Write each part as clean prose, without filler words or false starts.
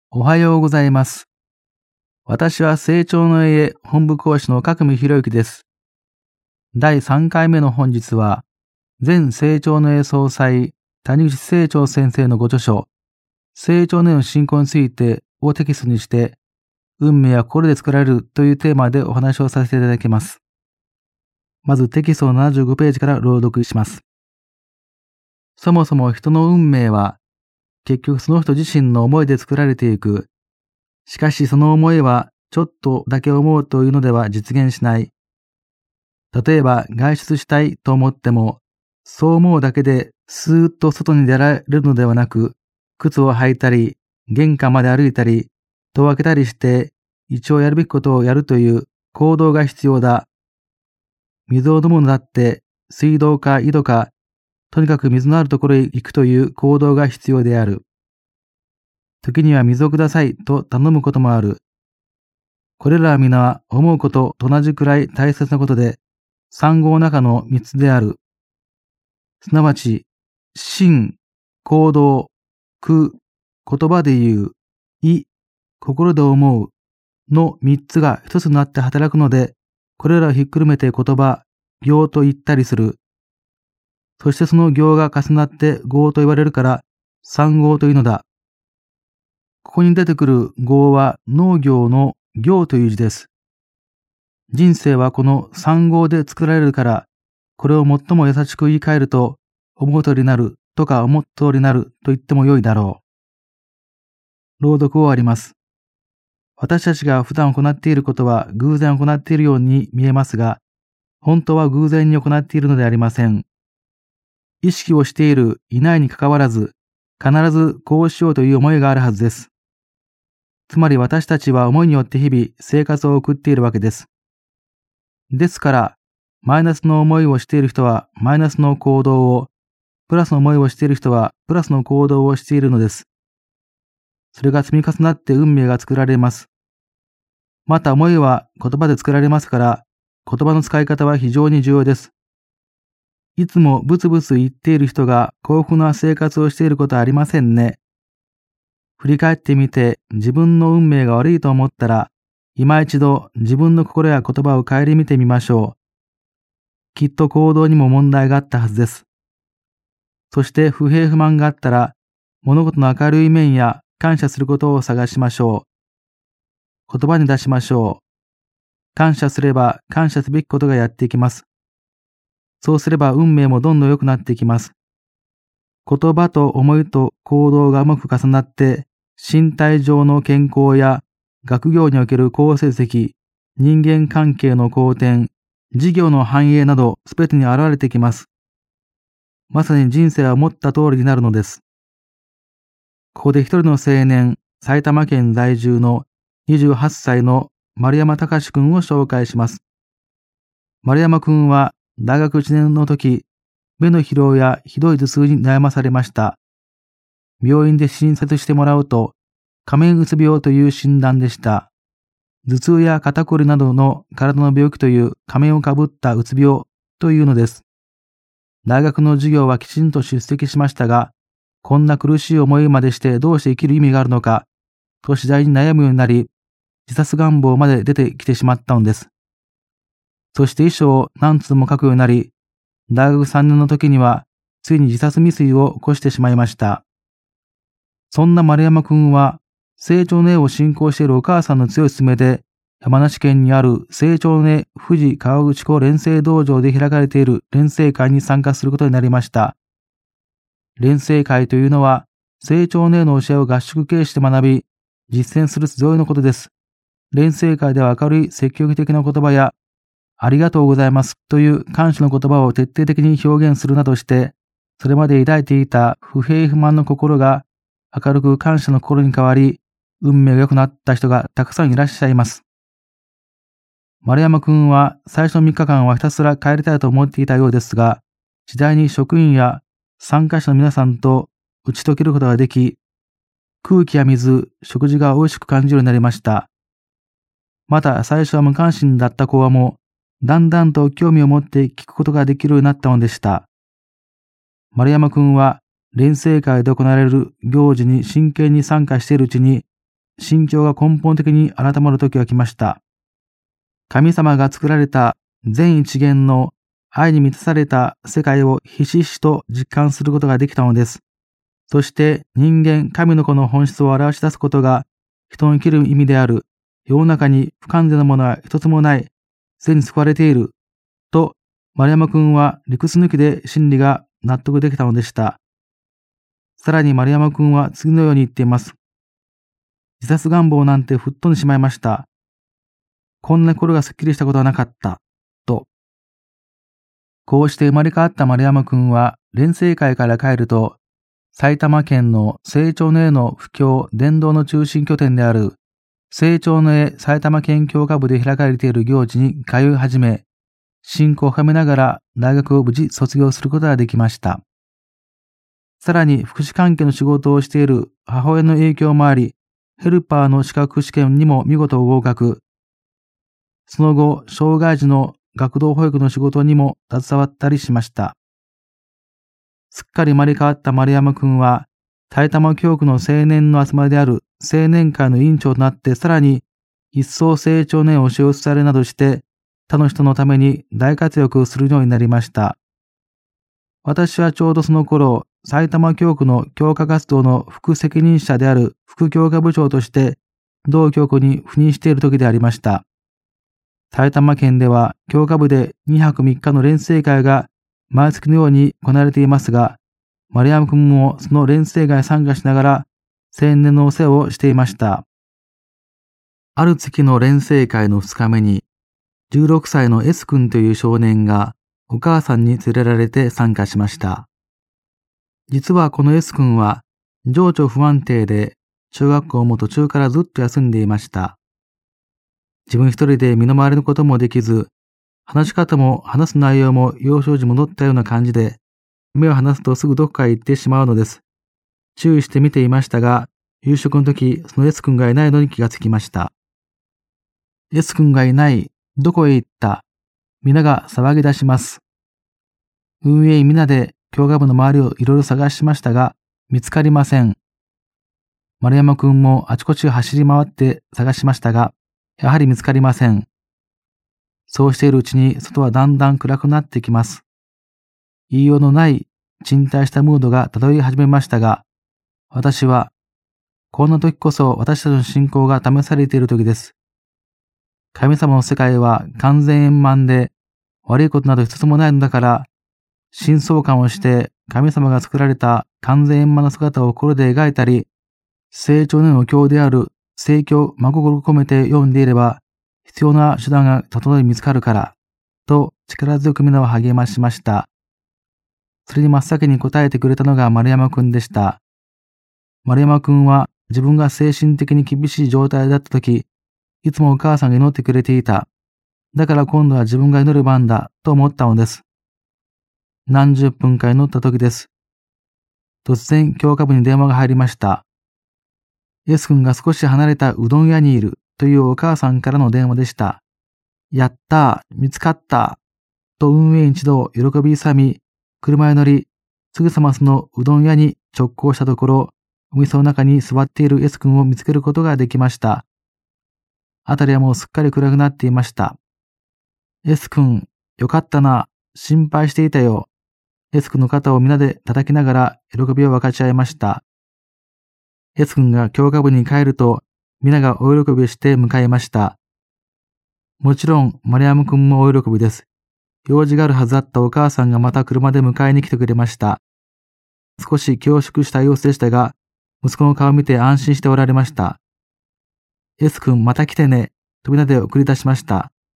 おはようございます。私は成長の家本部講師の角見博之です。第3回目の本日は、前成長の家総裁谷口清張先生のご著書、成長の家の信仰についてをテキストにして、運命は心で作られるというテーマでお話をさせていただきます。まずテキストの75ページから朗読します。そもそも人の運命は、結局その人自身の思いで作られていく。しかしその思いはちょっとだけ思うというのでは実現しない。例えば外出したいと思っても、そう思うだけでスーッと外に出られるのではなく、靴を履いたり、玄関まで歩いたり、戸を開けたりして、一応やるべきことをやるという行動が必要だ。水を飲むのだって水道か井戸か、とにかく水のあるところへ行くという行動が必要である。時には水をくださいと頼むこともある。これらは皆思うことと同じくらい大切なことで、三業の中の三つである。すなわち、心、行動、句、言葉で言う、意、心で思うの三つが一つになって働くので、これらをひっくるめて言葉、行と言ったりする。そしてその行が重なって業と言われるから三業というのだ。ここに出てくる業は農業の業という字です。人生はこの三業で作られるから、これを最も優しく言い換えると、思う通りになるとか思った通りになると言ってもよいだろう。朗読を終わります。私たちが普段行っていることは偶然行っているように見えますが、本当は偶然に行っているのでありません。意識をしている、いないにかかわらず、必ずこうしようという思いがあるはずです。つまり私たちは思いによって日々生活を送っているわけです。ですから、マイナスの思いをしている人はマイナスの行動を、プラスの思いをしている人はプラスの行動をしているのです。それが積み重なって運命が作られます。また思いは言葉で作られますから、言葉の使い方は非常に重要です。いつもブツブツ言っている人が幸福な生活をしていることはありませんね。振り返ってみて自分の運命が悪いと思ったら、今一度自分の心や言葉を顧みてみましょう。きっと行動にも問題があったはずです。そして不平不満があったら、物事の明るい面や感謝することを探しましょう。言葉に出しましょう。感謝すれば感謝すべきことがやってきます。そうすれば運命もどんどん良くなっていきます。言葉と思いと行動がうまく重なって、身体上の健康や学業における好成績、人間関係の好転、事業の繁栄などすべてに現れてきます。まさに人生は思った通りになるのです。ここで一人の青年、埼玉県在住の28歳の丸山隆君を紹介します。丸山君は大学1年の時、目の疲労やひどい頭痛に悩まされました。病院で診察してもらうと、仮面うつ病という診断でした。頭痛や肩こりなどの体の病気という仮面をかぶったうつ病というのです。大学の授業はきちんと出席しましたが、こんな苦しい思いまでしてどうして生きる意味があるのか、と次第に悩むようになり、自殺願望まで出てきてしまったのです。そして遺書を何通も書くようになり、大学3年の時には、ついに自殺未遂を起こしてしまいました。そんな丸山くんは、成長の絵を信仰しているお母さんの強い勧めで、山梨県にある成長の絵富士河口湖錬成道場で開かれている錬成会に参加することになりました。錬成会というのは、成長の絵の教えを合宿形式で学び、実践する集いのことです。錬成会では明るい積極的な言葉や、ありがとうございますという感謝の言葉を徹底的に表現するなどして、それまで抱いていた不平不満の心が明るく感謝の心に変わり、運命が良くなった人がたくさんいらっしゃいます。丸山くんは最初の3日間はひたすら帰りたいと思っていたようですが、次第に職員や参加者の皆さんと打ち解けることができ、空気や水、食事が美味しく感じるようになりました。また最初は無関心だった子はもう、だんだんと興味を持って聞くことができるようになったのでした。丸山くんは、錬成会で行われる行事に真剣に参加しているうちに、 心境が根本的に改まる時が来ました。神様が作られた全一元の愛に満たされた世界をひしひしと実感することができたのです。そして人間、神の子の本質を表し出すことが人の生きる意味である。世の中に不完全なものは一つもない。すでに救われている。と、丸山くんは理屈抜きで真理が納得できたのでした。さらに丸山くんは次のように言っています。自殺願望なんて吹っ飛んでしまいました。こんな心がすっきりしたことはなかった。と。こうして生まれ変わった丸山くんは連成会から帰ると、埼玉県の成長の絵の布教伝道の中心拠点である成長の絵埼玉県教科部で開かれている行事に通い始め、信仰を深めながら大学を無事卒業することができました。さらに福祉関係の仕事をしている母親の影響もあり、ヘルパーの資格試験にも見事合格。その後、障害児の学童保育の仕事にも携わったりしました。すっかり生まれ変わった丸山くんは、埼玉教区の青年の集まりである青年会の委員長となって、さらに一層成長の教えを伝えるなどして、他の人のために大活躍をするようになりました。私はちょうどその頃、埼玉教区の教科活動の副責任者である副教科部長として、同教区に赴任している時でありました。埼玉県では教科部で2泊3日の連成会が毎月のように行われていますが、丸山くんもその連成会に参加しながら青年のお世話をしていました。ある月の連成会の2日目に、16歳の S 君という少年がお母さんに連れられて参加しました。実はこの S 君は情緒不安定で中学校も途中からずっと休んでいました。自分一人で身の回りのこともできず、話し方も話す内容も幼少時戻ったような感じで、目を離すとすぐどこかへ行ってしまうのです。注意して見ていましたが、夕食の時、その S 君がいないのに気がつきました。S 君がいない、どこへ行った、皆が騒ぎ出します。運営員皆で教科部の周りをいろいろ探しましたが、見つかりません。丸山くんもあちこち走り回って探しましたが、やはり見つかりません。そうしているうちに外はだんだん暗くなってきます。言いようのない沈滞したムードが漂い始めましたが、私は、こんな時こそ私たちの信仰が試されている時です。神様の世界は完全円満で、悪いことなど一つもないのだから、深層感をして神様が作られた完全円満な姿を心で描いたり、成長の教である聖教真心を込めて読んでいれば、必要な手段が整い見つかるから、と力強く皆を励ましました。それに真っ先に答えてくれたのが丸山くんでした。丸山くんは自分が精神的に厳しい状態だったとき、いつもお母さんが祈ってくれていた。だから今度は自分が祈る番だと思ったのです。何十分か祈ったときです。突然教科部に電話が入りました。S 君が少し離れたうどん屋にいるというお母さんからの電話でした。やったー、見つかったと運営員一同喜び勇み、車へ乗り、すぐさまそのうどん屋に直行したところ、お店の中に座っている S 君を見つけることができました。あたりはもうすっかり暗くなっていました。S 君、よかったな、心配していたよ。S 君の肩を皆で叩きながら喜びを分かち合いました。S 君が教科部に帰ると、皆がお喜びして迎えました。もちろん、丸山くんもお喜びです。用事があるはずだったお母さんがまた車で迎えに来てくれました。少し恐縮した様子でしたが、息子の顔を見て安心しておられました。S 君また来てね、と皆で送り出しました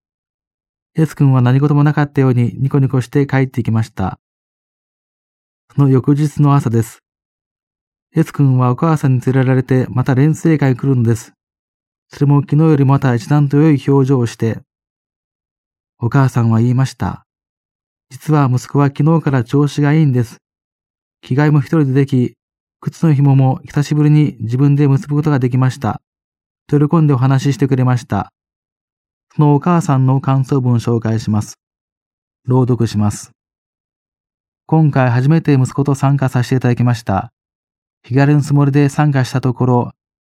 。S 君は何事もなかったようにニコニコして帰っていきました。その翌日の朝です。S 君はお母さんに連れられてまた連成会に来るのです。それも昨日よりまた一段と良い表情をして、お母さんは言いました。実は息子は昨日から調子がいいんです。着替えも一人ででき、靴の紐も久しぶりに自分で結ぶことができました。と喜んでお話ししてくれました。そのお母さんの感想文を紹介します。朗読します。今回初めて息子と参加させていただきました。日帰りのつもりで参加したところ、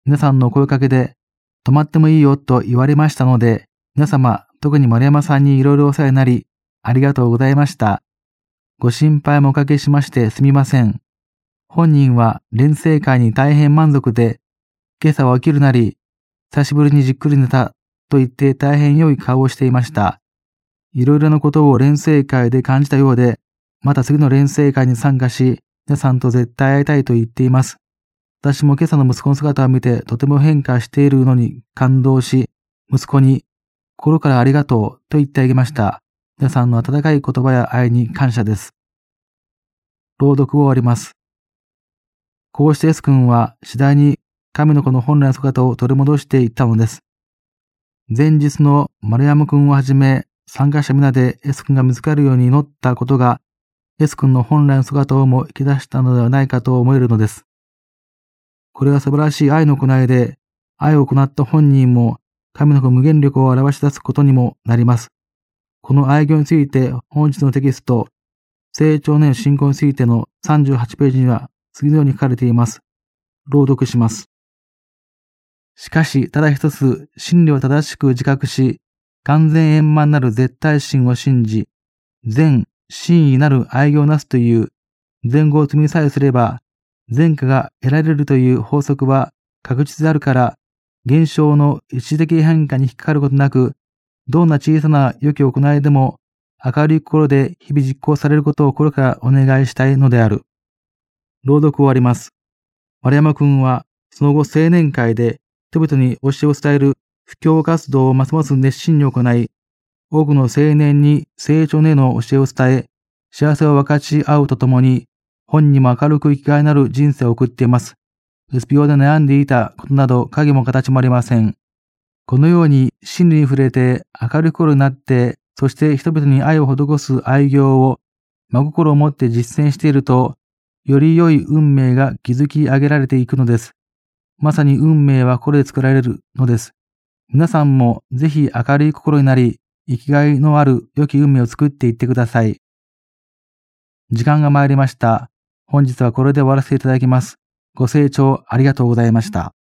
皆さんの声かけで、泊まってもいいよと言われましたので、皆様、特に丸山さんにいろいろお世話になり、ありがとうございました。ご心配もおかけしましてすみません。本人は連成会に大変満足で、今朝は起きるなり、久しぶりにじっくり寝たと言って大変良い顔をしていました。いろいろなことを連成会で感じたようで、また次の連成会に参加し、皆さんと絶対会いたいと言っています。私も今朝の息子の姿を見てとても変化しているのに感動し、息子に心からありがとうと言ってあげました。皆さんの温かい言葉や愛に感謝です。朗読を終わります。こうして S 君は次第に神の子の本来の姿を取り戻していったのです。前日の丸山君をはじめ参加者皆で S 君が見つかるように祈ったことが S 君の本来の姿をも引き出したのではないかと思えるのです。これは素晴らしい愛の行いで、愛を行った本人も神の子無限力を表し出すことにもなります。この愛行について本日のテキスト、成長の信仰についての38ページには次のように書かれています。朗読します。しかし、ただ一つ、真理を正しく自覚し、完全円満なる絶対真を信じ、全真意なる愛行をなすという前後を積みさえすれば、前科が得られるという法則は確実であるから、現象の一時的変化に引っかかることなく、どんな小さな良き行いでも明るい心で日々実行されることを心からお願いしたいのである。朗読終わります。丸山君はその後青年会で人々に教えを伝える布教活動をますます熱心に行い、多くの青年に成長への教えを伝え、幸せを分かち合うとともに、本人も明るく生きがいなる人生を送っています。うつ病で悩んでいたことなど影も形もありません。このように真理に触れて明るい心になって、そして人々に愛を施す愛行を真心を持って実践していると、より良い運命が築き上げられていくのです。まさに運命はこれで作られるのです。皆さんもぜひ明るい心になり、生きがいのある良き運命を作っていってください。時間が参りました。本日はこれで終わらせていただきます。ご清聴ありがとうございました。